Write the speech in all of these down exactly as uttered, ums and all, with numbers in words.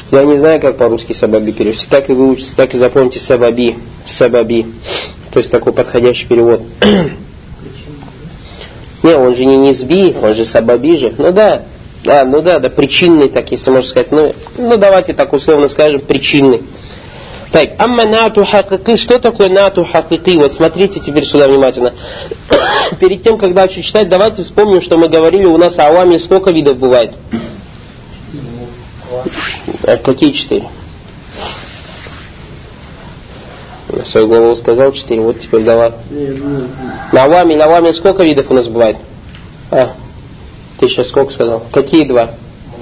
Я не знаю, как по-русски сабаби перевести. Так и выучите, так и запомните сабаби. Сабаби. То есть такой подходящий перевод. Не, он же не низби, он же сабаби же. Ну да, да, ну да, да, причинный, так если можно сказать. Ну, ну давайте так условно скажем, причинный. Так, амма нату хакики. Что такое нату хакики? Вот смотрите теперь сюда внимательно. Перед тем, как дальше читать, давайте вспомним, что мы говорили, у нас ауами сколько видов бывает? А какие четыре? На свою голову сказал четыре, вот теперь давай. На авами, на авами сколько видов у нас бывает? А, ты сейчас сколько сказал? Какие два?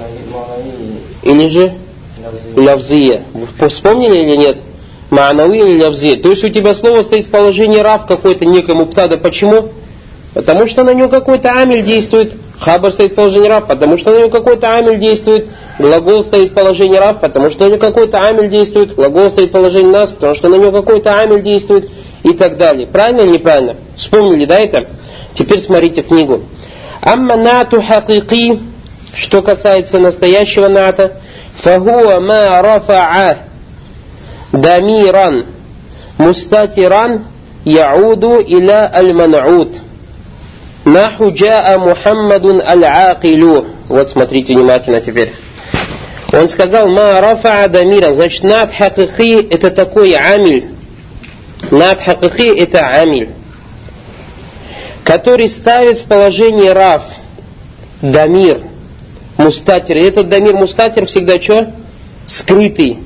Или же лавзия. Вспомнили или нет? Ма'науи или лавзия. То есть у тебя слово стоит в положении рав какой-то некой муптада. Почему? Потому что на него какой-то амиль действует. Хабар стоит в положении рав, потому что на него какой-то амиль действует. Глагол стоит в положении рав, потому что на него какой-то амиль действует. Глагол стоит в положении нас, потому что на него какой-то амиль действует. И так далее. Правильно или неправильно? Вспомнили, да, это? Теперь смотрите книгу. Амма нату хакики. Что касается настоящего ната. Фахуа ма рафа'a дамиран мустатиран яуду иля аль-ман'уд. Наху джаа Мухаммадун аль-акилу. Вот смотрите внимательно теперь. Он сказал, ма рафа'a дамиран. Значит, нат хакики это такой амиль. Нат хакики это амиль, который ставит в положение раф дамир мустатир. И этот дамир мустатир всегда что? Скрытый.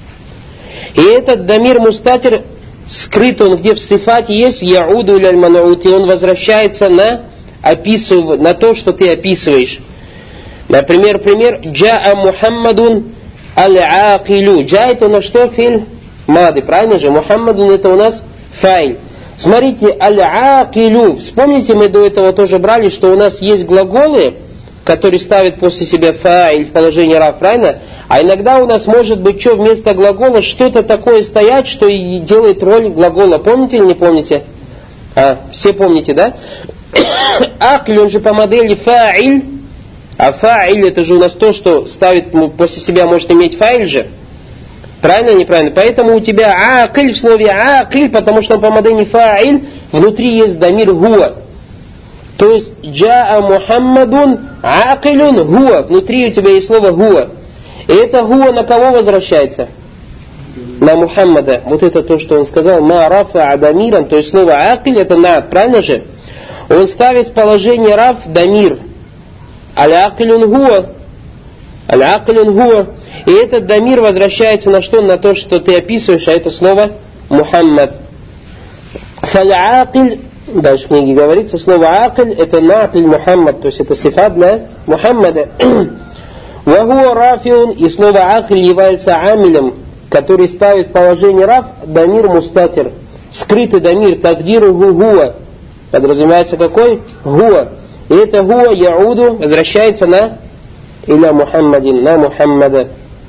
И этот дамир мустатир скрыт, он где в сифате есть, яуду иляль ман'ут, и он возвращается на, описыв... на то, что ты описываешь. Например, пример, джаа Мухаммадун аль-акилу. Джа это у нас что? Филь мады, правильно же? Мухаммадун это у нас файль. Смотрите, аль-акилу. Вспомните, мы до этого тоже брали, что у нас есть глаголы, которые ставят после себя фаиль в положении рав, правильно? А иногда у нас может быть что вместо глагола что-то такое стоять, что и делает роль глагола. Помните или не помните? А, все помните, да? Акль, он же по модели фаиль. А фаиль это же у нас то, что ставит после себя может иметь фаиль же. Правильно или неправильно? Поэтому у тебя акль в слове акль, потому что он по модели фаиль, внутри есть дамир гуа. То есть джаа Мухаммадун акилун гуа. Внутри у тебя есть слово гуа. И это гуа на кого возвращается? На Мухаммада. Вот это то, что он сказал. Ма рафа адамиран. То есть слово акиль это над. Правильно же? Он ставит в положение раф дамир. Аль-акилун гуа. Аль-акилун гуа. И этот дамир возвращается на что? На то, что ты описываешь, а это слово Мухаммад. Халь-акиль. Дальше в книге говорится, слово акиль это накль Мухаммад, то есть это сифат для Мухаммада. Вахуа рафиун, и слово акиль является амилем, который ставит в положение раф дамир мустатир. Скрытый дамир, тагдиру гуа. Подразумевается какой? Гуа. И это гуа яуду возвращается на иля Мухаммадин, на Мухаммада.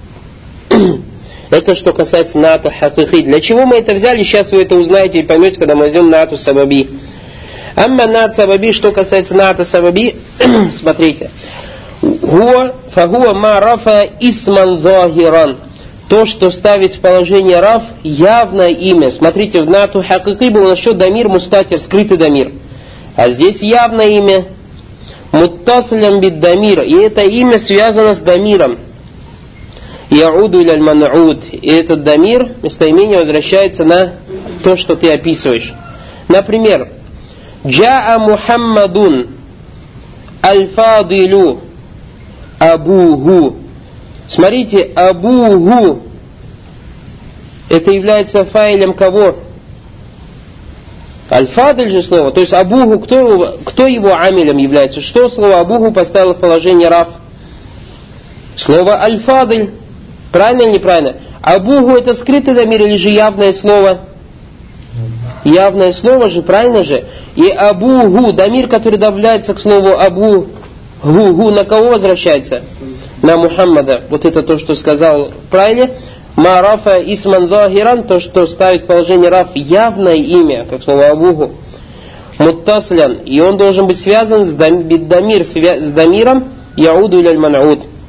Это что касается ната хакики. Для чего мы это взяли? Сейчас вы это узнаете и поймете, когда мы возьмем нату сабаби. Амма нат сабаби, что касается ната сабаби, смотрите. Хуа, фахуа ма рафа исман захиран. То, что ставит в положение раф явное имя. Смотрите, в нату хакики был еще дамир мустатир, скрытый дамир. А здесь явное имя. Муттасилям бид дамир. И это имя связано с дамиром. Яуду иляль ман'уд. И этот дамир, местоимение, возвращается на то, что ты описываешь. Например, джаа Мухаммадун аль-фадилу абуху. Смотрите, абуху это является фаилем кого? Аль-фадиль же слово. То есть абуху, кто, кто его амилем является? Что слово абуху поставило в положение раф? Слово аль-фадиль. Правильно или неправильно? Абуху это скрытый дамир или же явное слово? Явное слово же, правильно же? И абуху, дамир, который добавляется к слову абу, гу, гу, на кого возвращается? На Мухаммада. Вот это то, что сказал правильно. Ма рафа исман захиран, то, что ставит в положение раф явное имя, как слово абуху. Муттаслян. И он должен быть связан с дамир, с дамиром яуду иляль ман'уд.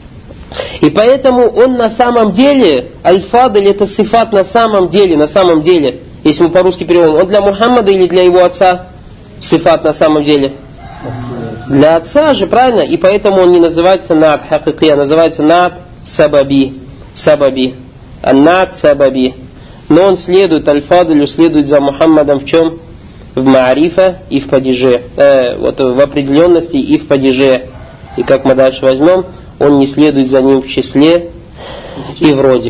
И поэтому он на самом деле, аль-фадль это сифат на самом деле, на самом деле, если мы по-русски переводим, он для Мухаммада или для его отца сифат на самом деле? Для отца же, правильно? И поэтому он не называется над хакики, а называется над сабаби. Сабаби. Над сабаби. Но он следует, аль-фадлю следует за Мухаммадом в чем? В маарифа и в падеже. Э, вот в определенности и в падеже. И как мы дальше возьмем, он не следует за ним в числе и в роде.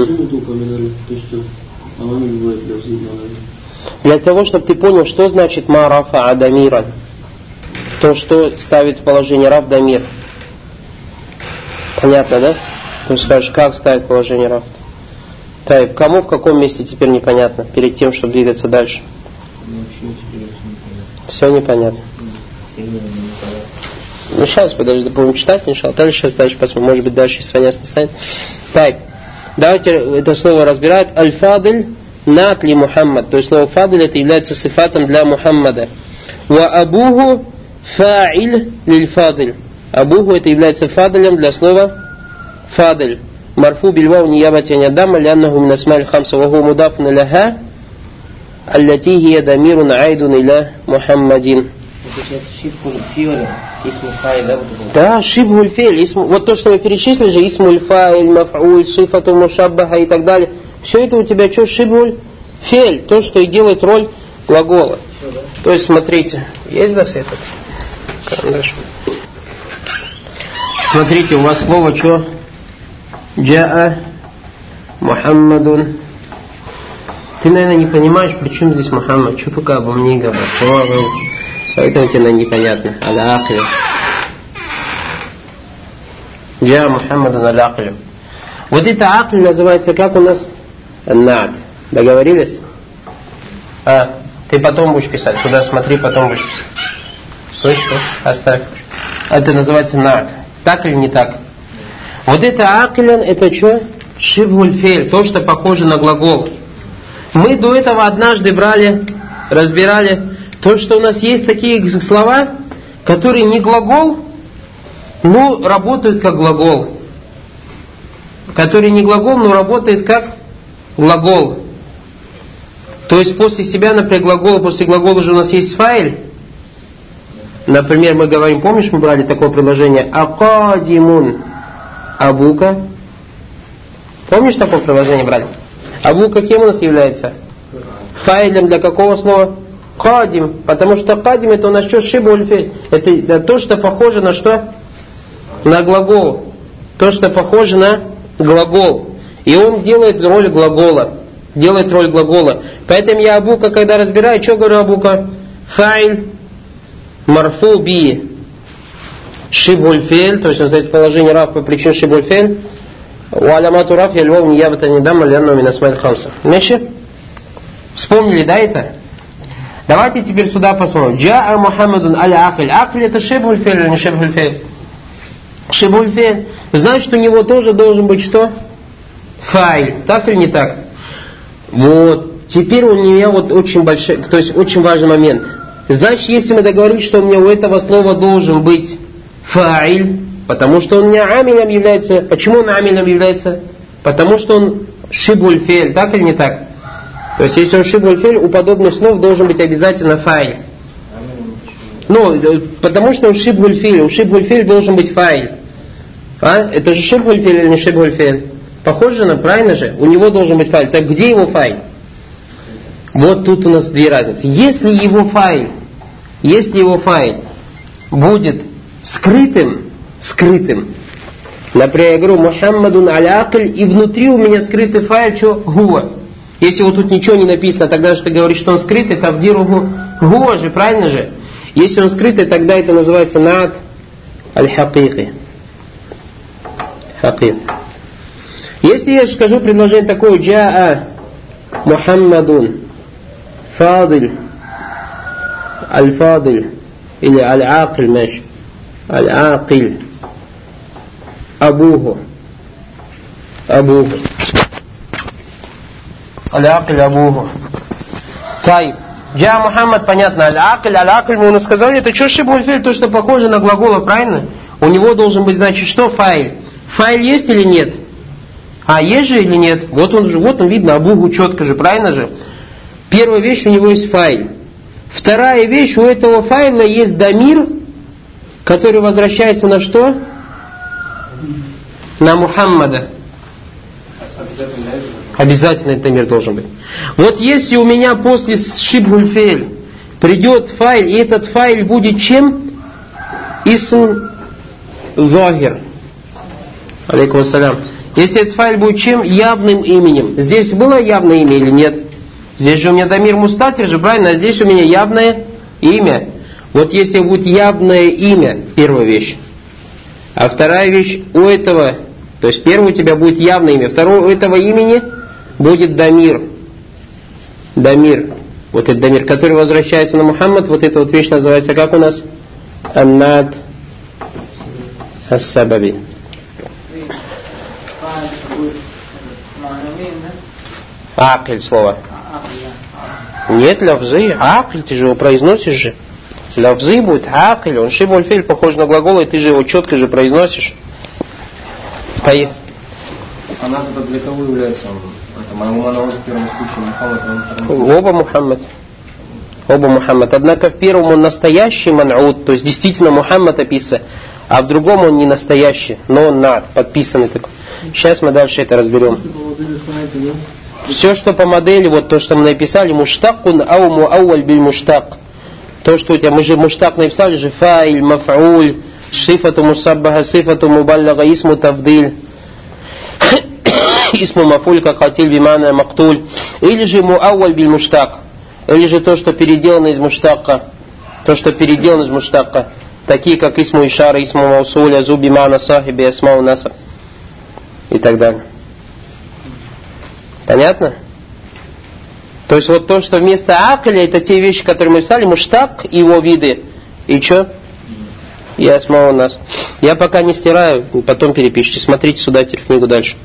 Для того, чтобы ты понял, что значит марафа адамира. То, что ставит в положение раф дамир. Понятно, да? Ты скажешь, как ставить в положение раф? Так, кому в каком месте теперь непонятно, перед тем, чтобы двигаться дальше? Все непонятно. Ну сейчас, подожди, будем читать, иншаллах. Дальше сейчас дальше посмотрим. Может быть, дальше если понятно станет. Так, давайте это слово разбирать. Аль-фадль нат ли Мухаммад. То есть слово фадль это является сифатом для Мухаммада. Ва абуху фа'иль лиль фадль. Абуху это является фадлем для слова фадль. Марфу бильвау ниябати анядама ляннаху мин асмаль хамса ва ху мудафн лаха аллати хия дамирун айдун иля Мухаммадин. Да, шибхуль фейль. Вот то, что мы перечислили же, исмуль фаиль, маф'уль, сифату мушаббаха и так далее. Все это у тебя что? Шибхуль фейль. То, что и делает роль глагола. То есть, смотрите, есть да этот карандаш? Смотрите, у вас слово что? Джаа Мухаммадун. Ты, наверное, не понимаешь, при чем здесь Мухаммад. Что только обо мне говоришь? Поэтому тебе непонятно. Аль-Акли. Джаа Мухаммадун аль-Акли. Вот это акли называется как у нас? Над. Договорились? А, ты потом будешь писать. Сюда смотри, потом будешь писать. Слышишь? Оставь. Это называется над. Так или не так? Вот это аклян, это что? Шибхуль фейль. То, что похоже на глагол. Мы до этого однажды брали, разбирали то, что у нас есть такие слова, которые не глагол, но работают как глагол. Которые не глагол, но работают как глагол. То есть после себя, например, глагола, после глагола же у нас есть фаиль. Например, мы говорим, помнишь, мы брали такое предложение акадимун абука. Помнишь такое предложение брали? Абука кем у нас является? Фаилем для какого слова? Кадим. Потому что кадим это у нас что? Шибуль фейль. Это то, что похоже на что? На глагол. То, что похоже на глагол. И он делает роль глагола. Делает роль глагола. Поэтому я абука, когда разбираю, что говорю абука? Фаиль марфу би шибуль фейль. То есть он стоит в положении раф по причине шибуль фейль. У алямату раф я львов не ябата не дам алянну мин асмаль хамса. Меньше? Вспомнили, да, это? Давайте теперь сюда посмотрим. Джаа Мухаммадун аль-Акль. Акль это шибуль фейль или не шибуль фейль? Шибуль фейль. Значит, у него тоже должен быть что? Фаиль. Так или не так? Вот. Теперь у меня вот очень большой, то есть очень важный момент. Значит, если мы договорились, что у меня у этого слова должен быть фаиль, потому что он не амилем является. Почему он амилем является? Потому что он шибуль фейль. Так или не так? То есть, если он шибуль фейль, у подобных слов должен быть обязательно фаиль. Ну, потому что он шибуль фейль. У шибуль фейль должен быть фаиль. А? Это же шибуль фейль или не шибуль фейль? Похоже на, правильно же? У него должен быть фаиль. Так где его фаиль? Вот тут у нас две разницы. Если его фаиль, если его фаиль будет скрытым, скрытым, например, я говорю Мухаммадун аль-Акль, и внутри у меня скрытый фаиль, что гуа. Если вот тут ничего не написано, тогда что ты говоришь, что он скрытый, тавдиругу гуа же, правильно же? Если он скрытый, тогда это называется над аль-хакики. Хакик. Если я скажу предложение такое, джаа Мухаммадун фадиль аль-фадиль или аль-акль маш аль-акль абуху абуху аль-акль абуху. Тай. Джа Мухаммад, понятно, аль-акль, аль-акль, мы у нас сказали, это что шибуль фейль, то, что похоже на глагол, правильно? У него должен быть, значит, что фаиль? Файль есть или нет? А есть же или нет? Вот он же, вот он видно, Абуху четко же, правильно же? Первая вещь, у него есть файл. Вторая вещь, у этого файла есть дамир, который возвращается на что? На Мухаммада. Обязательно этот дамир должен быть. Вот если у меня после шибхуль фейль придет файл, и этот файл будет чем? Исм захир. Алейкум ассалям. Если этот файл будет чем? Явным именем. Здесь было явное имя или нет? Здесь же у меня дамир мустатир же, правильно? А здесь у меня явное имя. Вот если будет явное имя, первая вещь. А вторая вещь, у этого, то есть первое у тебя будет явное имя, второе у этого имени будет дамир. Дамир. Вот этот дамир, который возвращается на Мухаммад, вот эта вот вещь называется как у нас? Аннад ас-сабаби. Акль слово. Нет, лавзы, акль, ты же его произносишь же. Лавзы будет акль, он шибуль фейль похож на глагол, и ты же его четко же произносишь. Поехали. А нас это для кого является? Это моему монолог в первом случае Мухаммад, а во втором? Оба Мухаммад. Оба Мухаммад. Однако в первом он настоящий ман'уд, то есть действительно Мухаммад описан, а в другом он не настоящий, но он на подписанный такой. Сейчас мы дальше это разберем. Все, что по модели, вот то, что мы написали, муштакун ау муауаль биль муштак. То, что у тебя, мы же муштак написали же, фаиль, маф'уль, шифату мусаббаха, сифату мубаллага, исму тавдиль, исму мафуль, как хатиль, бимана, мактуль. Или же муауаль биль муштак. Или же то, что переделано из муштака. То, что переделано из муштака. Такие, как исму ишара, исму маусуля, зуби мана, сахиби, асмау насаб. И так далее. Понятно? То есть вот то, что вместо акля, это те вещи, которые мы писали, муштак и его виды. И что? И асмау нас. Я пока не стираю, потом перепишите. Смотрите сюда, теперь книгу дальше.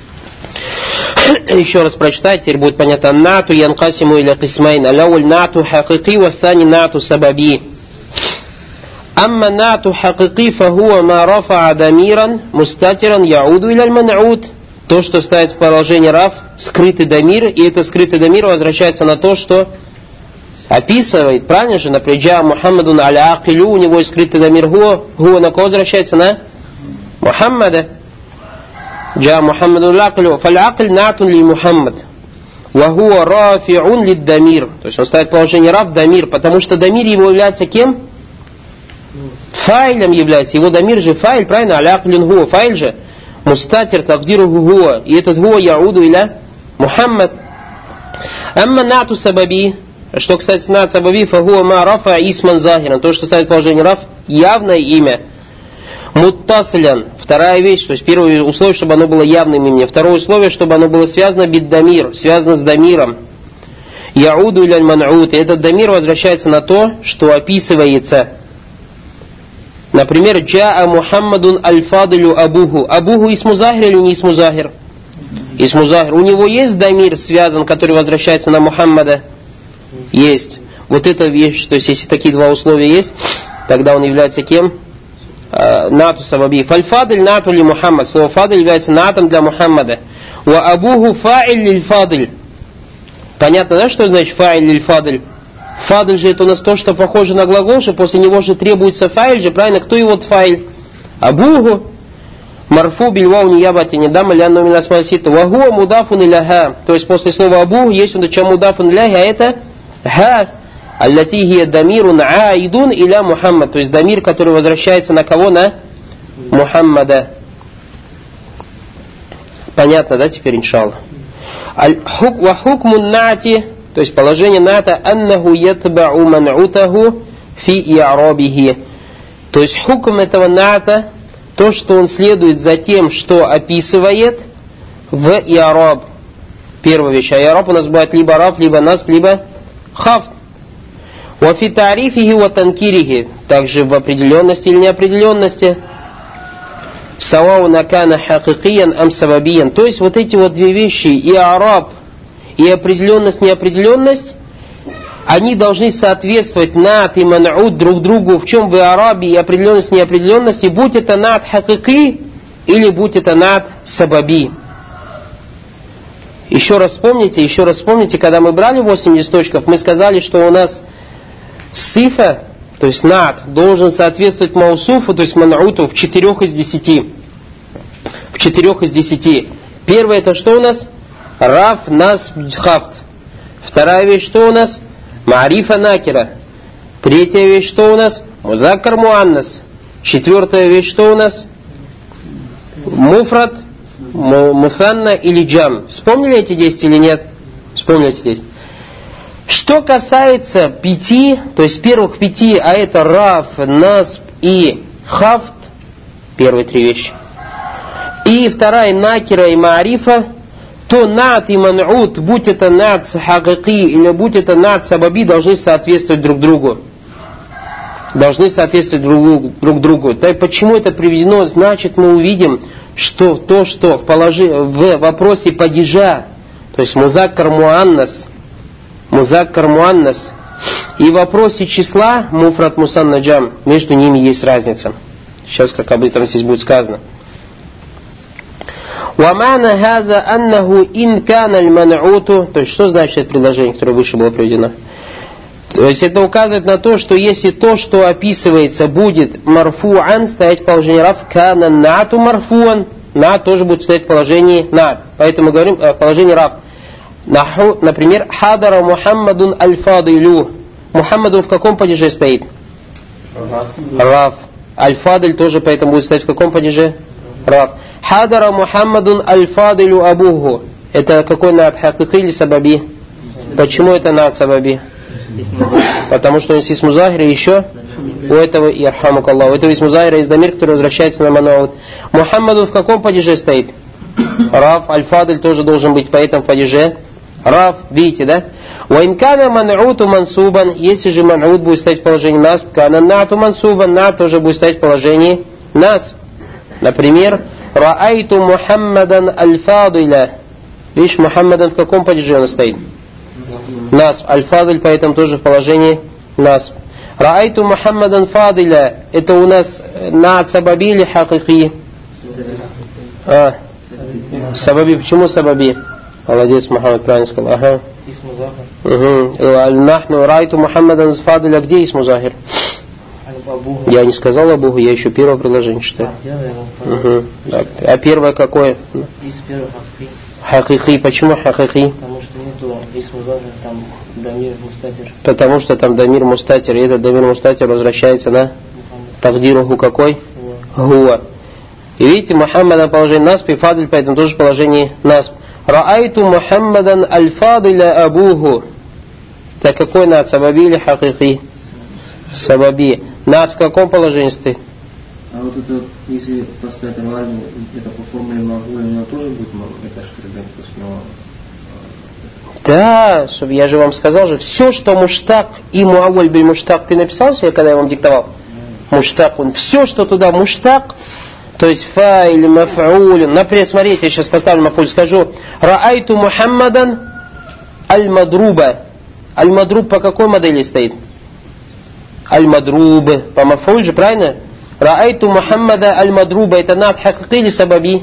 Еще раз прочитать, теперь будет понятно. Нату янкасиму иля кисмайн. Аляуль нату хакики ва thani нату сабаби. Амма нату хакики фахуа ма рафа дамиран мустатиран яуду иля ман'уд. То, что ставит в положение раф, скрытый дамир, и этот скрытый дамир возвращается на то, что описывает, правильно же, например, джа Мухаммадун аля акилю, у него есть скрытый дамир хуа, хуа на кого возвращается? На Мухаммада. Джа Мухаммадун аля акилю, фаль акиль натун ли Мухаммад, ва хуа рафиун ли дамир. То есть он ставит в положение раф дамир, потому что дамир его является кем? Файлем является, его дамир же файл, правильно, аля акилюн хуа, файл же. Мустатир тагдиру гуа. И этот гуа яуду иля Мухаммад. Амма нату сабаби. Что, кстати, нат сабаби, фагуа ма рафа исман захиран. То, что ставит положение раф, явное имя. Муттаслян. Вторая вещь. То есть первое условие, чтобы оно было явным именем. Второе условие, чтобы оно было связано биддамир. Связано с дамиром. Яуду иля ман'уд. И этот дамир возвращается на то, что описывается. Например, джаа Мухаммадун аль-фадилю абуху. Абуху исму захир или не исму захир? Исму захир. У него есть дамир связан, который возвращается на Мухаммада? Есть. Вот эта вещь, то есть если такие два условия есть, тогда он является кем? Нату сабаби. Фаль-фадиль нату ли Мухаммад. Слово фадиль является натом для Мухаммада. Ва абуху фаиль лиль-фадиль. Понятно, да, что значит фаиль лиль-фадиль? Фадль же это у нас то, что похоже на глагол, что после него же требуется фаиль же, правильно? Кто его фаиль? Абуху. Марфу бильвау ниябати недам ляну минасмасита. Вагуа мудафун иляха. То есть после слова абуху есть он чем мудафун иляха, а это ха. Аллати хия дамирун аидун иля Мухаммад. То есть дамир, который возвращается на кого? На Мухаммада. Понятно, да, теперь иншаллах? Ва хукмун нати. То есть положение ната аннаху ятбау ман'утаху фи и'рабихи. То есть хукм этого ната, то, что он следует за тем, что описывает в и'раб. Первая вещь. А и'раб у нас бывает либо раф, либо насб, либо хафт. Ва фи тарифихи ва танкирихи. Также в определенности или неопределенности. Савау накана хакикиян ам сабабиян. То есть вот эти вот две вещи, и'раб и определенность, неопределенность, они должны соответствовать нат и ман'уд друг другу, в чем в арабе и определенность, неопределенности, будь это нат хакики или будь это над сабаби. Еще раз вспомните, еще раз вспомните, когда мы брали восемь листочков, мы сказали, что у нас сифа, то есть над, должен соответствовать маусуфу, то есть ман'уту в четырех из десяти. В четырех из десяти. Первое это что у нас? Раф, нас, хафт. Вторая вещь что у нас? Маарифа накира. Третья вещь что у нас? Музаккар муаннас. Четвертая вещь что у нас? Муфрат, муфанна или джам. Вспомнили эти десять или нет? Вспомнили эти десять. Что касается пяти, то есть первых пяти, а это раф, насб и хафт, первые три вещи, и вторая накира и маарифа, то над и ман'ут, будь это над хакики или будь это над сабаби, должны соответствовать друг другу. Должны соответствовать друг, друг другу. Так почему это приведено? Значит, мы увидим, что то, что в, положи, в вопросе падежа, то есть музаккар муаннас, музаккар муаннас, и в вопросе числа муфрат мусанна джам, между ними есть разница. Сейчас, как об этом здесь будет сказано. وَمَعْنَ هَذَا أَنَّهُ إِنْ كَانَ الْمَنْعُوتُ. То есть, что значит это предложение, которое выше было приведено? То есть, это указывает на то, что если то, что описывается, будет марфу'ан, стоять в положении раф, кана нату марфу'ан, на тоже будет стоять в положении над. Поэтому мы говорим в положении раф. Например, хадара Мухаммадун аль-фадилю. Мухаммадун в каком падеже стоит? Раф. Аль-фадиль тоже поэтому будет стоять в каком падеже? Раф. Хадара Мухаммадун аль-фадилю абуху. Это какой над, хакики или сабаби? Почему это над сабаби? Потому что есть музахир, и еще у этого, ярхамук Аллах, у этого есть музахир, есть дамир, который возвращается на манаут. Мухаммаду в каком падеже стоит? Раф, аль-фадиль тоже должен быть по этому падеже. Раф, видите, да? Ваинкана ман'уту мансубан, если же ман'ут будет стоять в положении насб, кана нату мансубан, на тоже будет стоять в положении насб. Например, раайту Мухаммадан аль-фадиля. Видишь, Мухаммадан в каком падеже он стоит? Насб. Аль-фадиль поэтому тоже в положении насб. Раайту Мухаммадан фадиля. Это у нас на сабаби или хакики? А, сабаби. Почему сабаби? Молодец, Мухаммад правильно сказал. Ага. Угу. Нахну райту Мухаммадан фадиля. Где есть музахир? Я не сказал Абуху, я еще первое предложение читаю. Угу. А первое какое? Хакики. Почему хакики? Потому что нету исмузахир, там дамир мустатир. Потому что там дамир мустатир, и этот дамир мустатир возвращается на тагдируху какой? Гуа. И видите, Мухаммадан положение насб и фадиль, поэтому тоже положение насб. Раайту Мухаммадан аль-фадиля абуху. Это какой над, сабаби или хакики? Сабаби. Над в каком положении стоит? А вот это, если поставить нормально, это по формуле магуля, у него тоже будет это что ребят после него? Да, чтобы я же вам сказал же, все, что муштак и муаваль биль муштак, ты написал себе, когда я вам диктовал? Муштак, он все, что туда муштак, то есть фаиль, маф'уль, например, смотрите, я сейчас поставлю маф'уль, скажу, раайту Мухаммадан аль-мадруба. Аль-мадруб по какой модели стоит? Аль-мадруб, по маф'уль же, правильно? Раайту Мухаммада аль-мадруба, это над хакики или сабаби?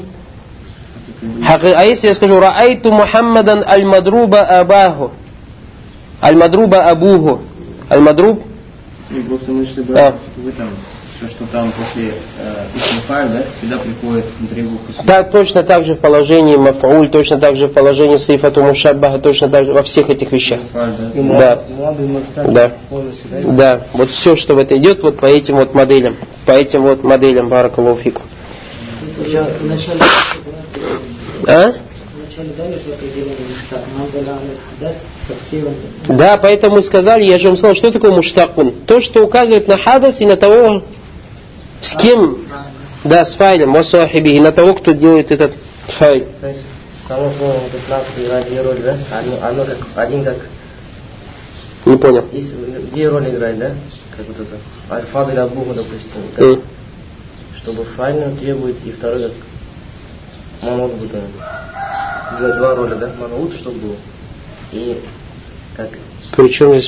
А если я скажу раайту Мухаммадан аль-мадруба абаху, аль-мадруба абуху, аль-мадруб? Просто мы что брали в этом, все, что там после исмифаль, да, всегда приходит внутри буквы. Да, точно так же в положении маф'уль, точно так же в положении сифату мушаббаха, точно так же во всех этих вещах. Да. Да. Да. Вот все, что в это идет, вот по этим вот моделям, по этим вот моделям, баракаллаху фикум. А? Да, поэтому мы сказали, я же вам сказал, что такое муштакун? То, что указывает на хадас и на того, с кем, да, с файлем, васахиби, и на того, кто делает этот файл. То есть, само слово вот ислам играет две роли, да? Одно, одно как, один как... Не понял. Две роли играет, да? Как вот это. Аль-фадиль абуху, допустим. Mm. Чтобы файл требует, и второй как манут будет. Два, два роли, да? Манут, чтобы был. И как... Причем здесь...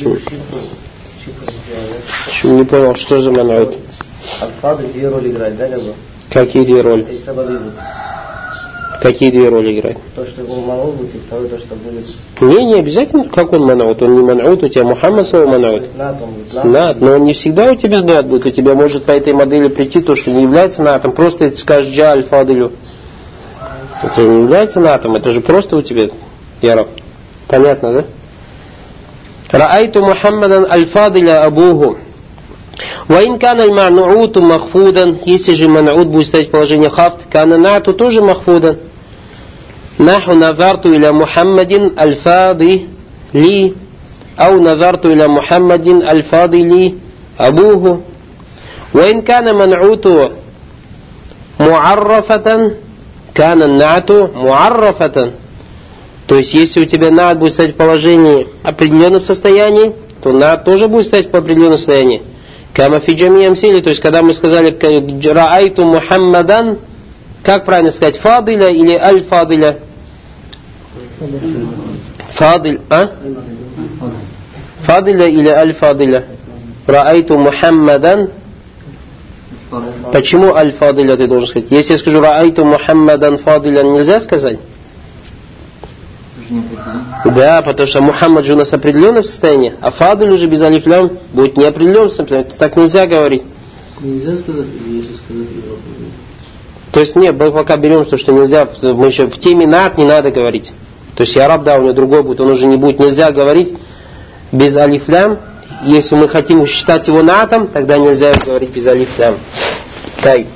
Не понял, что за манут? Аль-фадиль две роли играет, да, либо? Какие две роли? И сабаби будут. Какие две роли играют? То, что его манаут будет, и второе, то, что будет... Не, не обязательно, как он манаут. Он не манаут, у тебя Мухаммад свой манаут. Над, он будет над. Над, но он не всегда у тебя над будет. У тебя может по этой модели прийти то, что не является натом. Просто ты скажешь джа аль-фадилю. Это не является натом, это же просто у тебя яраб. Понятно, да? Раайту Мухаммадан аль-фадиля абуху. Ваин кана аль-ман'уту махфудан. Если же ман'ут будет стоять в положении хафт, кана нату тоже махфудан. Наху назарту иля Мухаммадин аль-фади ли. Ау назарту иля Мухаммадин аль-фади ли абуху. Ваин кана ман'уту муаррафатан, кана нату муаррафатан. То есть, если у тебя над будет стоять в положении определенном состоянии, то над тоже будет стоять в определенном состоянии. Кама фи джамиям сили, то есть, когда мы сказали раайту Мухаммадан, как правильно сказать, фадиля или аль-фадиля? Фадиль, а? Фадиля или аль-фадиля? Раайту Мухаммадан. Почему аль-фадиля ты должен сказать? Если я скажу раайту Мухаммадан фадиля, нельзя сказать? Да, потому что Мухаммад же у нас определенное состояние, а фадиль уже без алифлям будет неопределенное состояние. Так нельзя говорить. Нельзя сказать, если сказать его. То есть нет, мы пока берем то, что нельзя, мы еще в теме над не надо говорить. То есть яраб, да, у него другой будет, он уже не будет, нельзя говорить без алифлям. Если мы хотим считать его натом, тогда нельзя говорить без алифлям. Тай.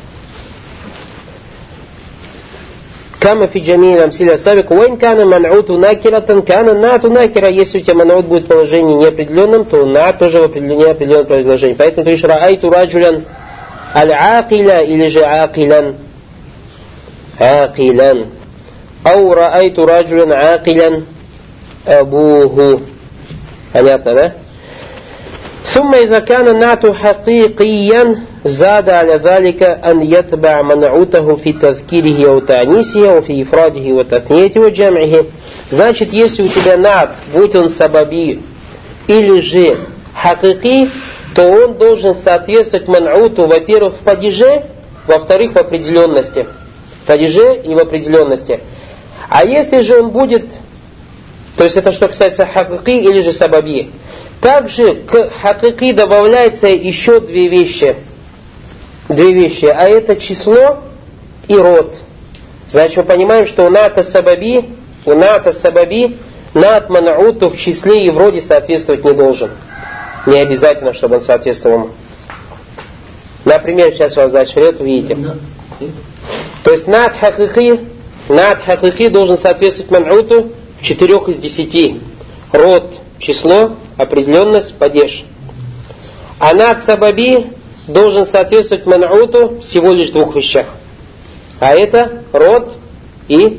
Кама фи джамии амсиля сабик, уэн кана ман'уту накиратан, кана нату накира. Если у тебя ман'ут будет в положении неопределенном, то нат тоже в неопределенном положении. Поэтому ты говоришь раайту раджулян аль-акиля или же акилян. Акилян. Ау раайту раджулян акилян абуху. Понятно, да? ثم إذا كان النعت حقيقيا زاد على ذلك أن يتبع منعوته في تذكيره وتعنيسه وفي إفراده وتثنيته وجمعه. Значит, если у тебя над, будь он сабаби или же хакики, то он должен соответствовать ман'уту, во-первых, в падеже, во-вторых, в определенности. В падеже и в определенности. А если же он будет, то есть это что касается хакики или же сабаби, также к хакики добавляется еще две вещи. Две вещи. А это число и род. Значит, мы понимаем, что у ната сабаби, у ната сабаби, нат ман'уту в числе и в роде соответствовать не должен. Не обязательно, чтобы он соответствовал ему. Например, сейчас вас дальше ряд увидите. То есть нат хакики, нат хакики должен соответствовать ман'уту в четырех из десяти. Род, число, определенность, падеж. А над сабаби должен соответствовать ман'уту всего лишь в двух вещах. А это род и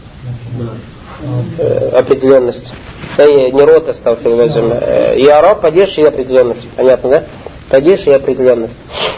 э, определенность. Да, не род, остался э, и араб, падеж и определенность. Понятно, да? Падеж и определенность.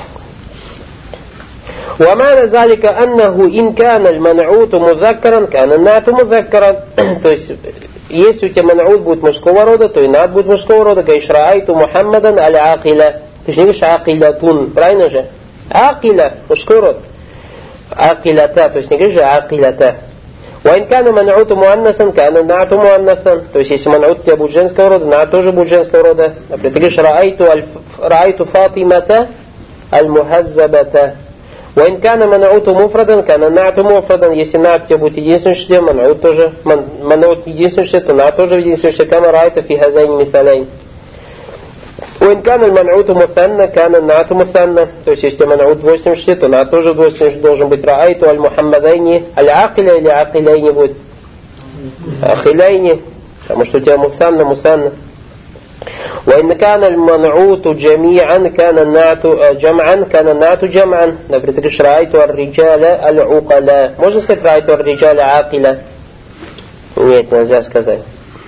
ومعنى ذلك أنه إن كان المنعوت مذكرا كان النعت مذكرا. То есть, если у тебя ман'ут будет мужского рода, то и над будет мужского рода. Говоришь, раайту Мухаммадан аль-акиля. Ты же не говоришь акилятун, правильно же? Акиля, мужской род. Акилята, то есть не говоришь же акилята. وإن كان منعوت مؤنثا كان النعت مؤنثا. То есть, если ман'ут у тебя будет женского рода, над тоже будет женского рода. Например, ты говоришь, раайту, раайту Фатимата аль-мухаззабата. وإن كان منعوت مفردا كان النعت مفردا. Если над у тебя будет единственное число, ман'ут тоже, ман'ут единственное число, то над тоже единственное число. كما رأيت في هذين المثالين. وإن كان المنعوت مثنى كان النعت مثنى. То есть, если ман'ут двойственное число, то над тоже двойственное число должен быть. رأيت аль-мухаммадайни аль-акиля или акиляйни будет. Акиляйни, потому что у тебя мусанна, мусанна. وإن كان المنعوت جميعا كان النعت جمعا كان النعت جمعا. Например, ты говоришь رأيت الرجال العقلاء. Можно сказать رأيت الرجال عاقلا? Нет, нельзя сказать.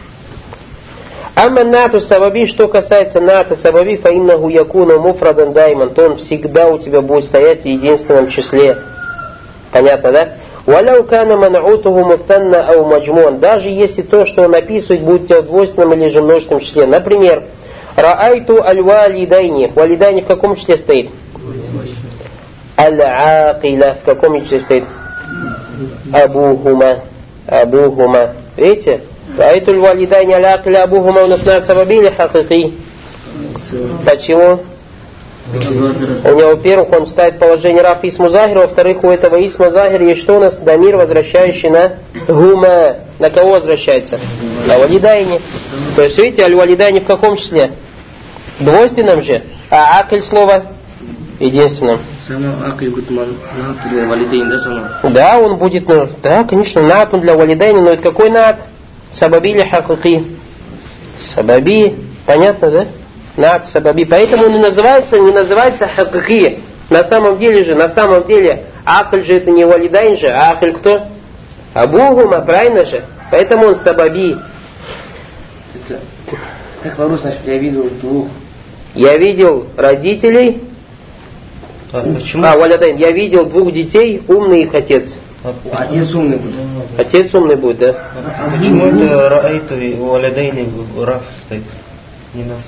Амма нату сабаби, что касается ната сабаби, фаиннаху якуну муфрадан дайман, то он всегда у тебя будет стоять в единственном числе. Понятно, да? Валяу кана ман'утуху муфтанна ау маджмуан. Даже если то, что он описывает, будет в двойственном или же множественном числе. Например, раайту аль-валидайни. Валидайни в каком числе стоит? аль-акиля. В каком числе стоит? Абухума. Абухума. Видите? Айтуль валидайни аль-акиля абухума у нас на сабаби или хакики? Почему? У него, во-первых, он ставит положение раф исму захир, во-вторых, у этого исма захир есть что у нас? Дамир, возвращающий на гума. На кого возвращается? На валидайни. То есть, видите, аль-валидайни в каком числе? Двойственном же. А акль слово? Единственном. Само акль будет нат для валидайни, да, само? Да, он будет, ну, да, конечно, нат он для валидайни, но это какой нат? Сабаби или хакики? Сабаби. Понятно, да? Над сабаби. Поэтому он не называется, не называется хакики. На самом деле же, на самом деле, акль же это не валидайн же, а акль кто? Абухума, правильно же? Поэтому он сабаби. Это, как по-русски, значит, я видел двух. Я видел родителей. А, почему? А, валидайн. Я видел двух детей, умный их отец. Отец умный будет. Отец умный будет, да? А почему это раайту и валидайни раф стоит? Не нас.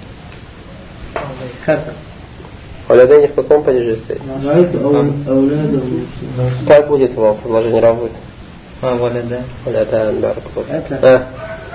Как? Валидайни в каком падеже стоит? Как будет его предложение раф будет? А, валидай. Валидай, да. Это? А.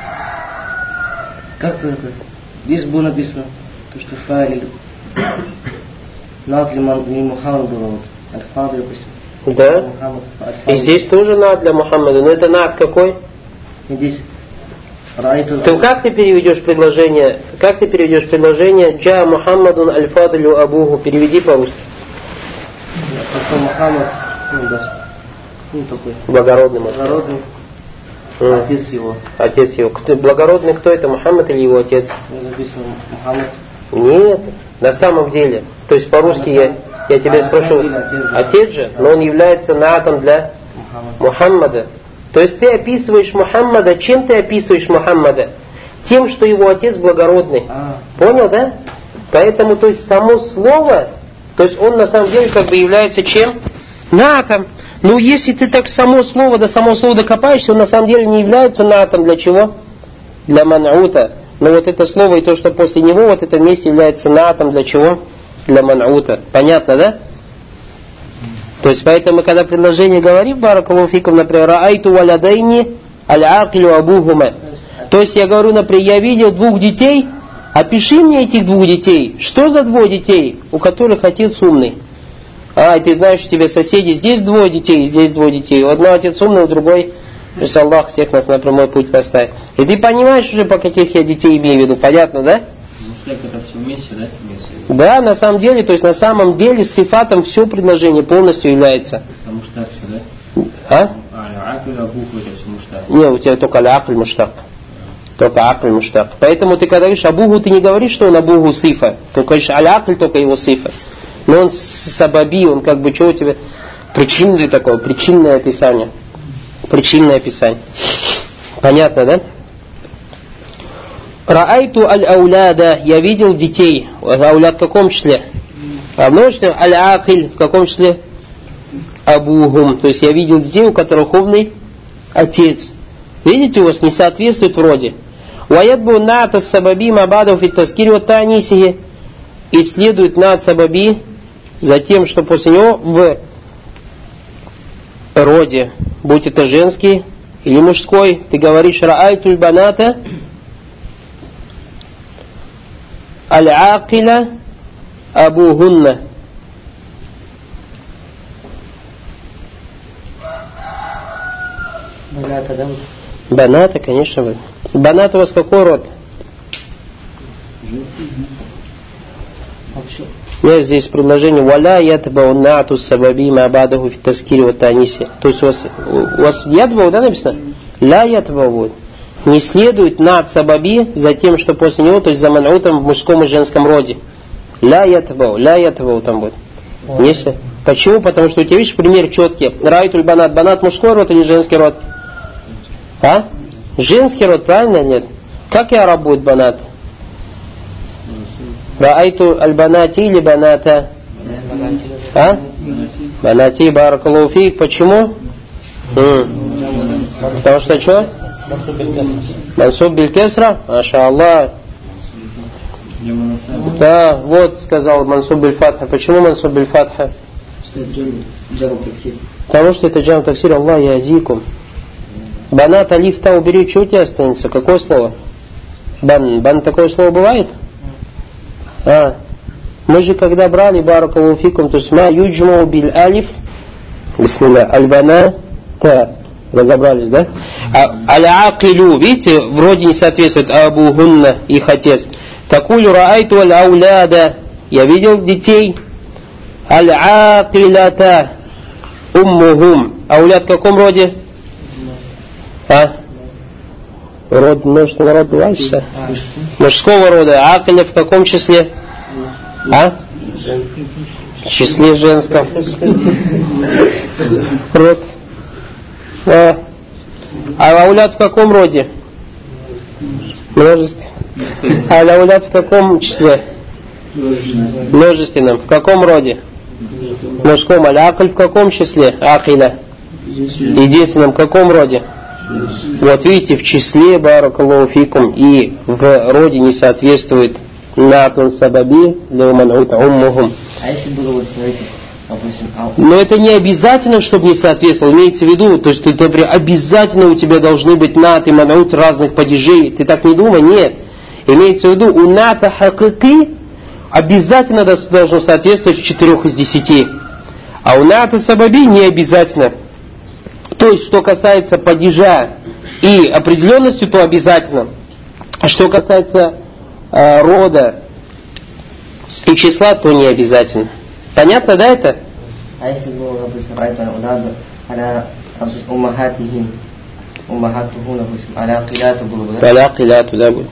Как-то это? Здесь было написано, то, что файлик над ли Мухаммад было вот. Аль-Фаду, допустим. Да? И здесь тоже над для Мухаммада. Но это над какой? Здесь. Райту. Ты как ты переведешь предложение? Как ты переведешь предложение Джа Мухаммадун аль-Фадлю Абуху? Переведи по-русски. Просто Мухаммад, ну да, ну такой. Благородный может. Благородный. Mm. Отец его. Отец его. Кто, благородный кто это? Мухаммад или его отец? Не написано Мухаммад. Нет. На самом деле. То есть по-русски я, я тебя а спрошу. Деле, отец, да. Отец же, но он является натом для Мухаммад. Мухаммада. То есть ты описываешь Мухаммада. Чем ты описываешь Мухаммада? Тем, что его отец благородный. А. Понял, да? Поэтому, то есть само слово, то есть он на самом деле как бы является чем? Натом. Ну если ты так само слово до само слова докопаешься, он на самом деле не является натом для чего? Для ман'ута. Но вот это слово и то, что после него, вот это вместе является натом для чего? Для ман'ута. Понятно, да? То есть поэтому, когда предложение говорит, баракаллаху фикум, например, раайту валядайни аль-акилю абухума. То есть я говорю, например, я видел двух детей, опиши мне этих двух детей. Что за двое детей, у которых отец умный? А, и ты знаешь, у тебя соседи, здесь двое детей, здесь двое детей. У одного отец умный, у другой, если Аллах всех нас на прямой путь поставит. И ты понимаешь уже, по каких я детей имею в виду, понятно, да? Муштак это все вместе, да? Да, на самом деле, то есть на самом деле с сифатом все предложение полностью является. Это муштак все, да? А? А, акуля, буквы это все муштак. Не, у тебя только аль-акль муштак. Только акль муштак. Поэтому ты когда говоришь абуху, ты не говоришь, что он абуху сифа. Ты говоришь аль-акль, только его сифа. Но он сабаби, он как бы, что у тебя? Причинное такое, причинное описание. Причинное описание. Понятно, да? Раайту аль-ауляда, я видел детей. Ауляд в каком числе? А множество аль-акиль в каком числе? Абухум. То есть я видел детей, у которых умный отец. Видите, у вас не соответствует вроде. Ваядбу ната сабаби мабадов и таскири от танисихи. И следует над сабаби за тем, что после него в роде, будь это женский или мужской, ты говоришь раайтуль баната аль-акиля абухунна. Баната, да? Баната, конечно. Банат у вас какой род? Нет, здесь предложение валя ятбау нату сабаби мабадаху фи таскири ва таниси. То есть у вас, у вас ятбау, да, написано? Ля ятбау будет. Не следует над сабаби за тем, что после него, то есть за ман'утом в мужском и женском роде. Ля ятбау, ля ятбау там будет. Если. Почему? Потому что у тебя, видишь, пример четкий. Райтуль банат. Банат мужской род или женский род? А? Женский род, правильно? Нет. Как и араб будет банат? Раайту аль-банати или баната? А? Банати, баракаллаху фик. Почему? М. Потому что что? Мансуб биль-кесра? Маша Аллах. Да, вот сказал Мансуб биль-фатха. Почему Мансуб биль-фатха? Потому что это джам таксир, Аллах язикум. Банат алиф та убери, что у тебя останется? Какое слово? Бан. Бан такое слово бывает? А. Мы же когда брали баракаллаху фикум, то есть ма юджмау биль алиф, бисмилля, аль-бана, та. Разобрались, да? Аль-акилю, видите, вроде не соответствует Абу Гунна, их отец. Такулю раайту аль-ауляда, я видел детей. Аль-акилата, уммухум. Ауляд в каком роде? А? Род множественного рода бываешься? Мужского рода. Акиля в каком числе? А? В числе женском. Род. А, а аулят в каком роде? Множественном. А аулят в каком числе? Множественном. В каком роде? Мужском. Аль-акль в каком числе? Акиля. Единственном. В каком роде? Вот видите, в числе баракаллаху фикум и в роде не соответствует накун сабаби леуманут уммухум. А если было вот, смотрите, но это не обязательно, чтобы не соответствовало. Имеется в виду, то есть, ты, например, обязательно у тебя должны быть нат и манаут разных падежей. Ты так не думай, нет. Имеется в виду, у ната хакыки обязательно должно соответствовать в четырех из десяти. А у ната сабаби не обязательно. То есть, что касается падежа и определенности, то обязательно. А что касается э, рода и числа, то не обязательно. Понятно, да, это? А если было, допустим, райту ауляду, аля уммахатихим, уммахатуху, допустим, аля акиляту было бы, да? Аля акиляту, да, будет.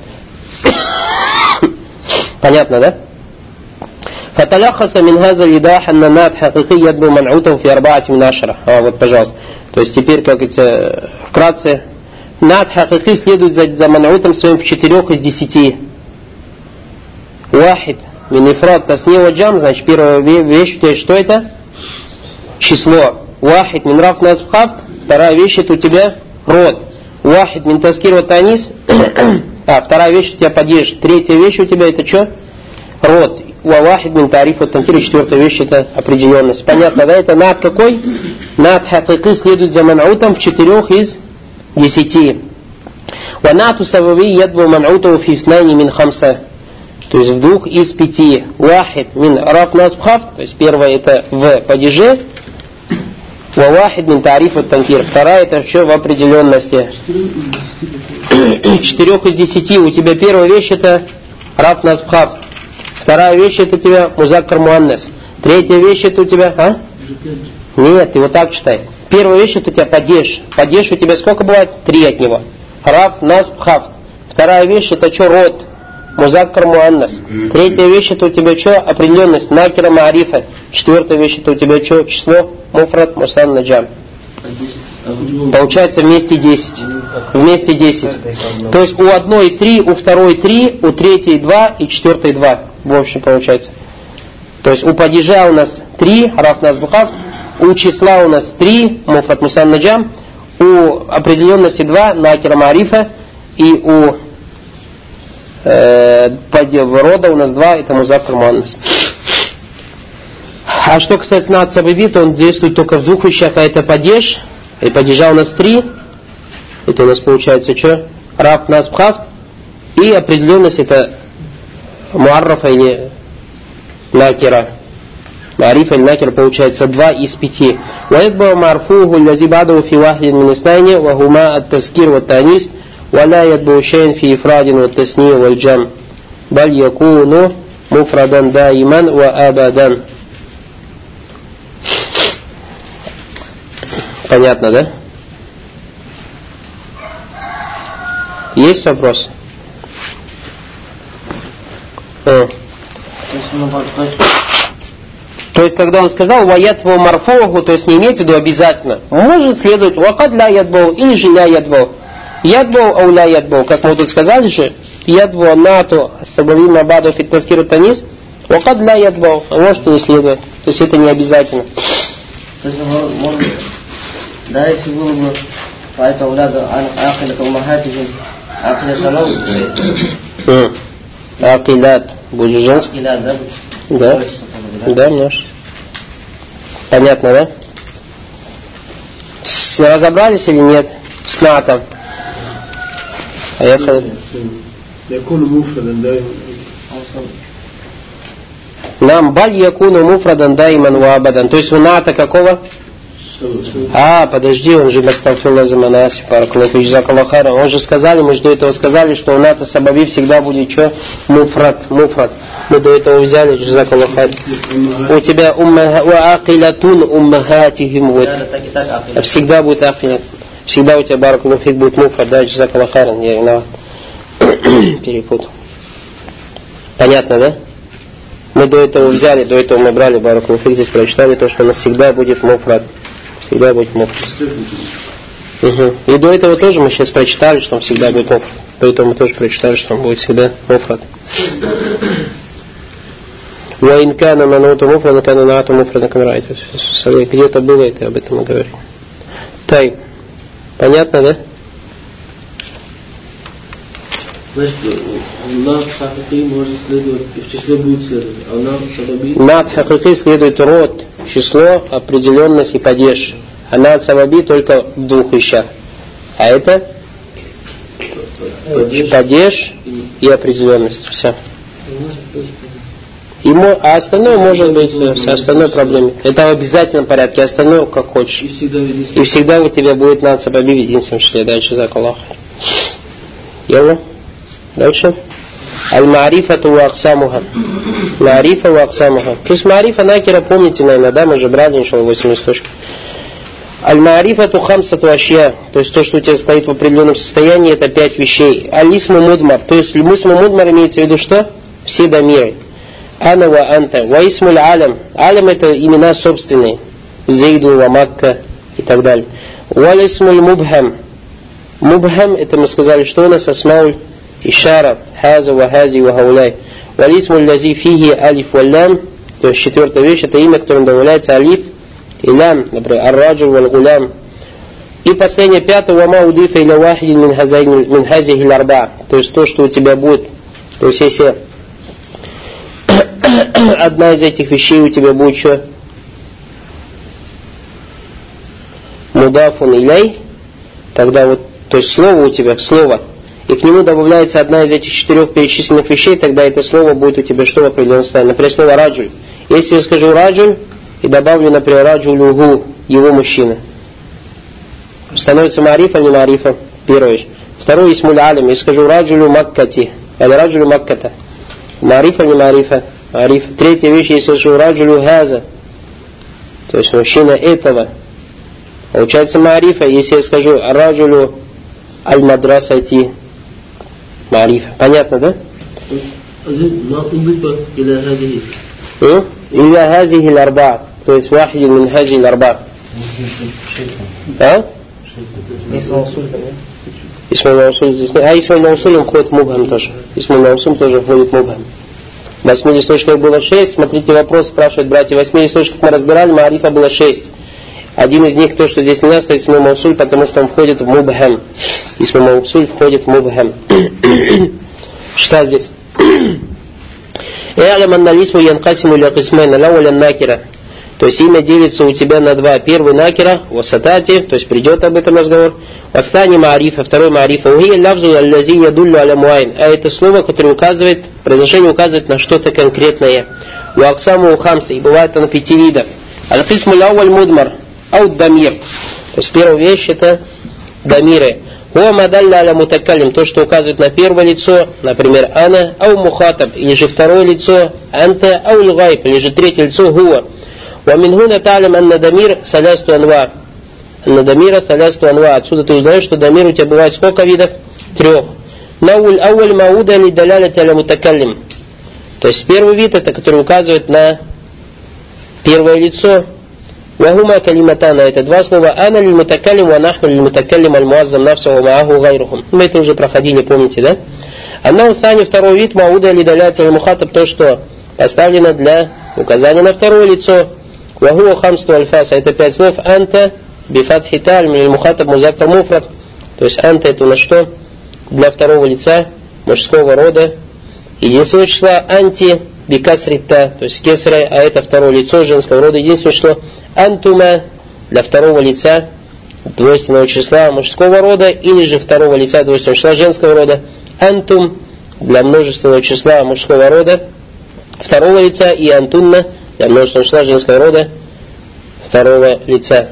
Понятно, да? فتلخص من هذا الإيضاح أن النات حقيقي يدبو منعوته في أربعة من عشرة. А, вот, пожалуйста. То есть теперь, как это, вкратце, нат хакики следует за, за ман'утом своим в четырех из десяти. Вахид. Минифрат тасни ва джам, значит, первая вещь у тебя что это? Число. Вахид минраф насбхафт. Вторая вещь это у тебя род. Вахид мин таскир ва танис. А, вторая вещь у тебя падеж. Третья вещь у тебя это что? Род. Ва вахид мин тариф ва танкир. Четвертая вещь это определенность. Понятно, да? Это над какой? Над хакики следует за ман'утом в четырех из десяти. Ва нату сабаби ядбу ман'уту фи ифнайни мин хамса. То есть в двух из пяти. Вахид мин раф насбхаф, то есть первое это в падеже. Ва вахид мин тариф ат танкир. Вторая это еще в определенности. Четырех из десяти у тебя первая вещь это раф насбхаф. Вторая вещь это у тебя музаккар муаннас. Третья вещь это у тебя, а? Нет, ты вот так читай. Первая вещь это у тебя падеж. Падеж у тебя сколько бывает? Три от него. Раф насбхаф. Вторая вещь это что? Род. Музаккар муаннас. Третья вещь это у тебя что? Определенность. Накира маарифа. Четвертая вещь это у тебя что? Число муфрат мусанна джам. Получается вместе десять. Вместе десять. То есть у одной три, у второй три, у третьей два и четвертой два. В общем получается. То есть у падежа у нас три, раф насбхаф. У числа у нас три, муфрат мусанна джам. У определенности два, накира маарифа. И у рода у нас два, это музаккар муаннас. А что касается нат сабаби, то он действует только в двух вещах, а это падеж, и падежа у нас три, это у нас получается что? Раф насбхафт, и определенность это муаррафа или накира. Марифа или накира получается два из пяти. وَيَتْبَعُ مَعْرْفُوهُ الَّذِي بَعْدَهُ فِي وَاحِدٍ مِنْ اثْنَيْنِ وَهُمَا التَّذْكِيرُ وَالتَّأْنِيثُ ولا يتبع شيء في إفراد والتثنية والجمع بل يكون مفردا دائما وأبدا. Понятно, да? Есть вопрос? О. То есть, когда он сказал «ваятву марфугу», то есть не имеет в виду обязательно, может следовать «вакад ля ядбау» или же «ля ядбау». Ядбау ау ля ядбау, как мы тут сказали же, ядбау нату сабави мабаду фит таскиру танис, вакад ля ядбау, а может и не следует. То есть это не обязательно. То есть, может, да, если было бы поэтому ляду акилят умахатихим, акилят шалау, акилят, будет женский. Акилят, да? Да, да, наш. Понятно, да? С- Разобрались или нет? С натом. Поехали. يكون مفردا دائما Нам баль якуну муфрадан дайман ва абадан. То есть у ната какого? А, подожди, он же бастафилла заманаси паракулафи джзакаллахара. Он же сказали, мы же до этого сказали, что у ната сабаби всегда будет что? Муфрад, муфрад. Мы до этого взяли джзакаллахара. У тебя умма ва акилатун уммахатихим. Вот. Да, так и так, акилат. Всегда будет акилат. Всегда у тебя баракулафи будет муфрад, да, джзакаллахара. Я виноват. Перепутал. Понятно, да? Мы до этого взяли, до этого мы брали баракулафи, здесь прочитали то, что у нас всегда будет муфрад. Всегда будет муфрад. Угу. И до этого тоже мы сейчас прочитали, что он всегда будет муфрад. До этого мы тоже прочитали, что он будет всегда муфрад. Ва инкана мануту муфрада, кана наату муфрада камрай. Где-то было это, об этом мы говорили. Тай. Понятно, да? Значит, на хакики может следовать, и в числе будет следовать, а на сабаби... Над хакики следует род, число, определенность и падеж. А над сабаби только в двух вещах. А это Падеж. падеж и определенность. Все. И мо- а остальное может быть э, с остальной проблемой. Это в обязательном порядке, остальное как хочешь. И всегда везде. И всегда у тебя будет над сабаби в единственном числе. Дальше за Аллах. Яла. Дальше. Аль-Маарифату ва аксамуха. Маарифа ва аксамуха. То есть Маарифа накира, помните, наверное, да, мы же брали, иншалла, восемь листочков. Аль-Маарифату хамсату ашья. То есть то, что у тебя стоит в определенном состоянии, это пять вещей. Аль-Исму мудмар. То есть Исму мудмар имеется в виду что? Все домиры. Ана ва анта. Ва исмуль алям. Алям это имена собственные. Зейду ва Макка и так далее. Ва исмуль мубхам. Мубхам это мы сказали, что у нас асмауль ишара, хаза, вахази, вахауляй. Валисму лязи фиги алиф валлям. То есть четвертая вещь, это имя, которым добавляется алиф и лям, например, ар-раджул вал-гулям. И последнее, пятое, вама удифа иля вахидин мин хазихи ларба. То есть то, что у тебя будет, то есть если одна из этих вещей у тебя будет что? Мудафун иляй, тогда вот, то есть слово у тебя, слово, и к нему добавляется одна из этих четырех перечисленных вещей, тогда это слово будет у тебя что в определенном состоянии. Например, слово раджуль. Если я скажу раджуль и добавлю, например, раджулюгу, его мужчина, становится маарифа, не маарифа, первая вещь. Второе, исмуль алим, я скажу раджулю маккати, или раджулю макката, маарифа, не маарифа, маарифа. Третья вещь, если я скажу раджулю газа, то есть мужчина этого, получается маарифа, если я скажу раджулю аль-мадрасати, маарифа. Понятно, да? ما أضيف إلى هذه إلى هذه الأربعة. То есть واحد من هذه الأربعة. А? Исм аль-Маусуль здесь. А Исм аль-Маусуль входит в мубхам тоже. Исм аль-Маусуль тоже входит в мубхам. В восьми листочках было шесть. Смотрите, вопрос спрашивают братья. В восьми листочках мы разбирали, маарифа было шесть. Один из них, то, что здесь не надо, Исм аль-Маусуль, потому что он входит в мубхам. Исм аль-Маусуль входит в мубхам. Что здесь? Э'лям анналисму янкасиму ля кисмайн алауля накира. То есть имя делится у тебя на два. Первый накира, васатати, то есть придет об этом разговор. Вафтани маарифа, второй маарифа. Ухия лавзу аллази ядуллю аля муайн. А это слово, которое указывает, произношение указывает на что-то конкретное. Уаксаму ухамса, и бывает оно пяти видов. Аль-кисму лауаль мудмар, аут дамир. То есть первая вещь это дамиры. О мадалля аля мутакалим, то, что указывает на первое лицо, например, ана, ау мухатаб, или же второе лицо, анта, ау лгайб, или же третье лицо, гуа. ومن هنا تعلم أن دمير ثلاثة أنواع. أن دمير ثلاثة أنواع. Отсюда ты узнаешь, что дамир у тебя бывает сколько видов? Трех. نوع الأول موعودة لدلالة على متكلم. То есть первый вид, это который указывает на первое лицо. وهما كلمتان. Это два слова. أنا للمتكلم ونحن للمتكلم المعظم نفسه ومعه غيرهم. Мы это уже проходили, помните, да? النوع الثاني, второй вид, موعودة لدلالة على المخاطب, то, что поставлено для указания на второе лицо. وهو خمسة ألفاظ, это пять слов. Анта бифатхи таль мин мухатаб музаккар муфрад. То есть анта это на что? Для второго лица мужского рода единственного числа. Анти бикасрита, то есть кесра, а это второе лицо женского рода единственного числа. антума для второго лица двойственного числа мужского рода, или же второго лица двойственного числа женского рода, антум для множественного числа мужского рода второго лица, и антунна для множественного числа женского рода второго лица.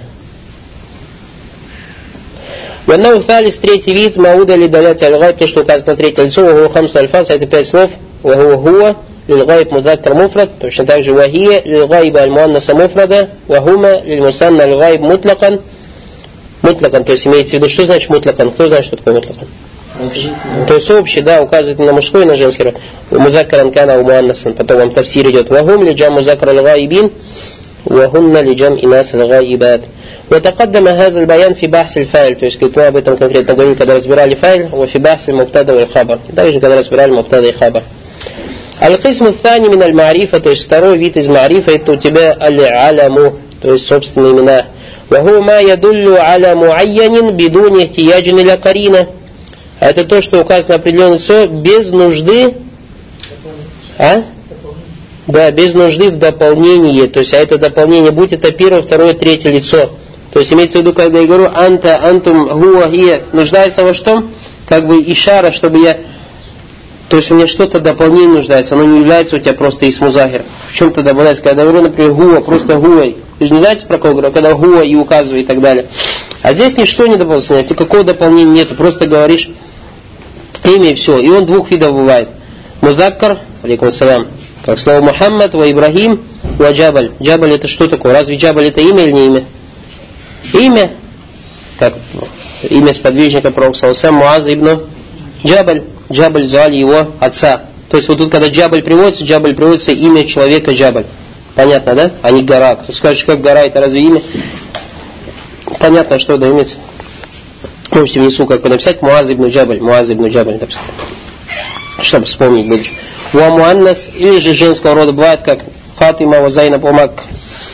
Ваннау фалис, третий вид, мауда ли далят аль-гайб, то, что указано на третье лицо, ваху хамсу альфас, это пять слов, ваху хуа, лилгайб мудаккар муфрад, точно так же вахия, лилгайба аль-муаннаса муфрада, вахума, лильмусанна аль-гайб мутлакан, мутлакан, то есть имеется в виду, что значит мутлакан, кто знает, что такое мутлакан? То есть общий, да, указывает на мужской и на женский род. Музаккаран кана у муаннасан, потом вам тавсир идет, вахум ли джам музаккар аль-гайбин, вахумна ли джам инас аль-гайбат. وتقدم هذا البيان في بحث الفاعل, то есть как мы об этом конкретно говорили, когда разбирали фаиль, وفي بحث المبتدا والخبر, также когда разбирали мубтада и хабар. القسم الثاني من المعرفة, то есть второй вид из ма'рифа, это у тебя аль-аляму, то есть собственные имена. وهو ما يدل على معين بدون احتياج إلى قرينة. Это то, что указано на определенное лицо без нужды, а? Да, без нужды в дополнении, то есть а это дополнение, будь это первое, второе, третье лицо. То есть имеется в виду, когда я говорю анта, антум, гуа, гия, нуждается во что? Как бы ишара, чтобы я... То есть у меня что-то дополнение нуждается, оно не является у тебя просто исмузахир. В чем-то добавляется, когда я говорю, например, гуа, просто гуа. Вы же не знаете про кого говорю, когда гуа и указываю и так далее. А здесь ничто не дополняется, никакого дополнения нету, просто говоришь имя и все. И он двух видов бывает. Музаккар, алейкум ассалям, как слово Мухаммад, ва Ибрахим, ва Джабаль. Джабаль это что такое? Разве Джабаль это имя или не имя? Имя, как имя сподвижника пророка Муаза ибн Джабаль. Джабаль звали его отца. То есть вот тут, когда Джабаль приводится, Джабаль приводится имя человека Джабаль. Понятно, да? А не гора. Кто скажет, как гора, это разве имя? Понятно, что да имеется. Можете внизу как бы написать Муаз ибн Джабаль. Муаз ибн Джабаль написать. Чтобы вспомнить будет. Уа муаннас, или же женского рода бывает, как Фатима, ва Зайнаб, ва Макка.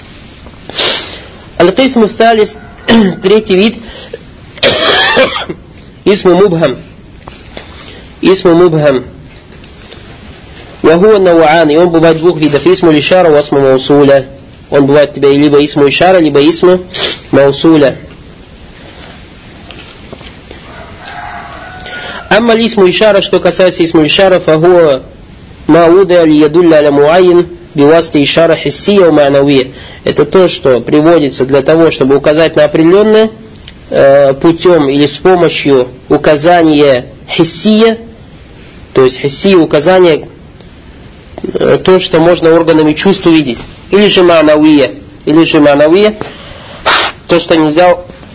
Аль-Кисм ас-Салис, третий вид, Исму Мубхам. Исму Мубхам. Вахуа науан, и он бывает двух видов. Исму Лишара, ва Исму Маусуля. Он бывает у тебя либо Исму Ишара, либо Исму Маусуля. Амма Исму Ишара, что касается Исму Ишара, фахуа мауда ли ядулля аля муайин бивасти ишара хиссия у ма'навия. Это то, что приводится для того, чтобы указать на определенное э, путем или с помощью указания хиссия, то есть хиссия указания э, то, что можно органами чувств увидеть, или же ма'навия, или же ма'навия, то, что нельзя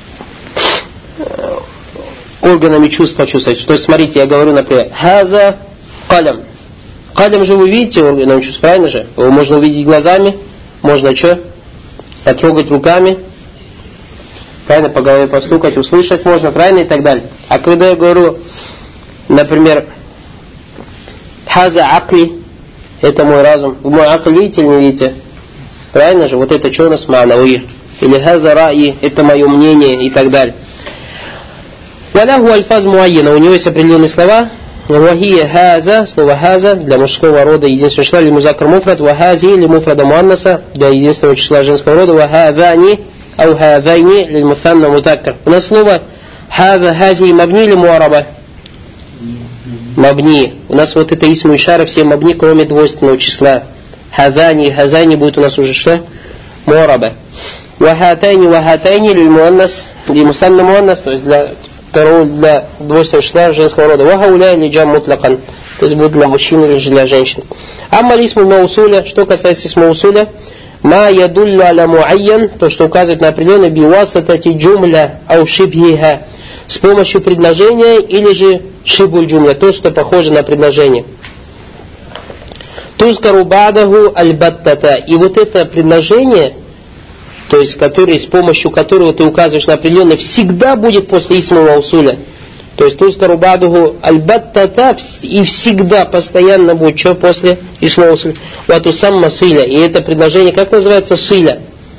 э, органами чувств почувствовать. То есть, смотрите, я говорю, например, хаза калям. Калям же вы видите органами чувств, правильно же? Его можно увидеть глазами, можно что? Потрогать руками, правильно, по голове постукать, услышать можно, правильно, и так далее. А когда я говорю, например, хаза акли, это мой разум, вы мой акл видите или не видите? Правильно же? Вот это что у нас ма'навия. Или хаза ра'i, это мое мнение и так далее. Валяху альфаз муайена, у него есть определенные слова. Вахия хаза, слово хаза для мужского рода единственного числа, или музаккар муфрад, вахази или муфрада муаннаса для единственного числа женского рода, вахавани, ау хавайни, или муфанна мутаккар. У нас слово хаза, хази, мабни или муараба? Мабни. У нас вот это исму ишара, все мабни, кроме двойственного числа. Хазани, хазани будет у нас уже что? Муараба. Вахатайни, вахатайни, или муаннас, или мусанна муаннас, то есть для для двойственного числа женского рода. Вахауля или джам мутлакан. То есть будет для мужчин или же для женщин. Амма исму маусуля, что касается исму маусуля, ма ядуллю аля муайян, то, что указывает на определенное биуасатати джумля ау шибхиха, с помощью предложения или же шибуль джумля, то, что похоже на предложение. Тузкару бадаху аль-баттата. И вот это предложение, то есть который, с помощью которого ты указываешь на определенное, всегда будет после исма маусуля. То есть тузкару бадуху аль-баттата, и всегда, постоянно будет что после исма маусуля. Вату самма силя. И это предложение, как называется, силя?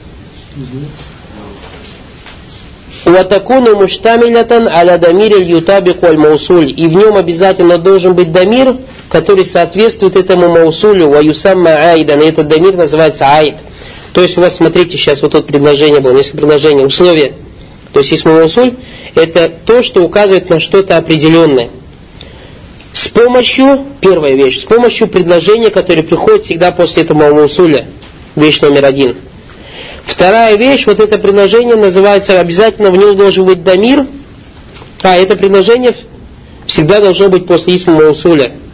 Ватакуну муштамилятан аля дамир ютабику аль-маусуль. И в нем обязательно должен быть дамир, который соответствует этому маусулю. Ва юсамма айдан. И этот дамир называется айд. То есть у вас, смотрите, сейчас вот тут предложение было, несколько предложений, условия. То есть исм маусуль это то, что указывает на что-то определенное. С помощью, первая вещь, с помощью предложения, которое приходит всегда после этого маусуля. Вещь номер один. Вторая вещь, вот это предложение называется, обязательно в нем должен быть дамир, а это предложение всегда должно быть после исма маусуля.